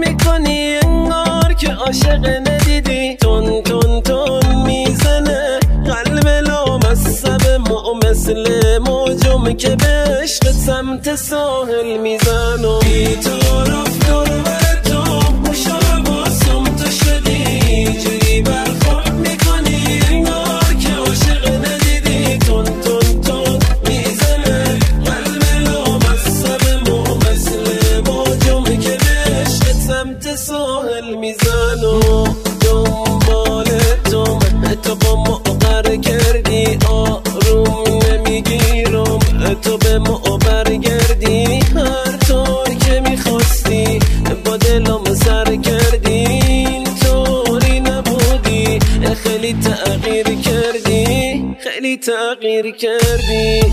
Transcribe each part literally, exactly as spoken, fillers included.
میکنی انگار که عاشق ندیدی. تون تون تون میزنه قلب لامصب مو مثل موجم که به عشق سمت ساحل میزنم. بی تو رفتار بر تو مشابه باسم تو شدی. جوری برخورد میکنی انگار که عاشق ندیدی. تون تون تون میزنه قلب لامصب مو مثل موجم که به عشق سمت ساحل میزنم. دنبال تو تو با ما قرار کردی آروم نمیگیرم. تو به ما برگردی هر طور که میخواستی با دلم سر کردی. این طوری نبودی خیلی تغییر کردی خیلی تغییر کردی.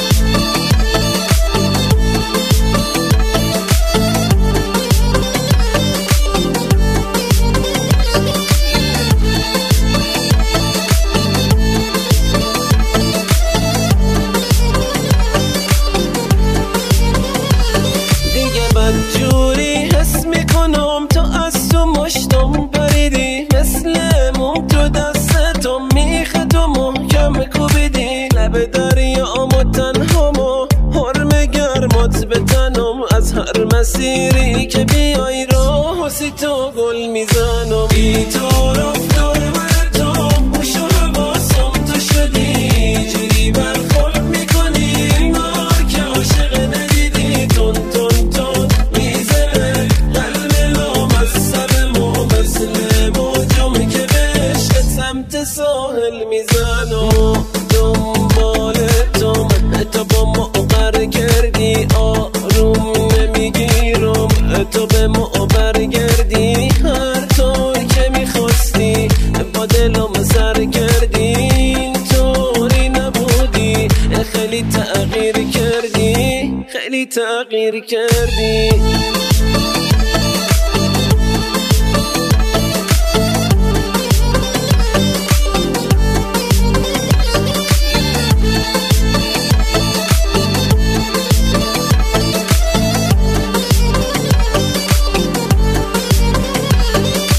جوری حس میکنم تو از تو مشتم بریدی. مثل موم تو دستتم میخه تو محکم کوبیدی. لب دریامو تنهامو حرم گرمات بتنم. از هر مسیری که بیای راه سی تو گل میزنم. بی تو رفتار بر تو مشابه باسم تو شدی. جوری برخورد میکنی انگار که عاشق ندیدی. تون تون تون میزنه قلب لامصب مو مثل موجم که به عشق سمت ساحل میزنم. دنبال تو تو با ما قرار کردی آروم نمیگیرم. تو به ما برگردی هر طور که میخواستی با دلم سر کردی. این طوری نبودی خیلی تغییر کردی خیلی تغییر کردی.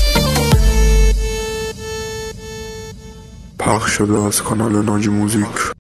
پخش شده از کانال ناجی موزیک.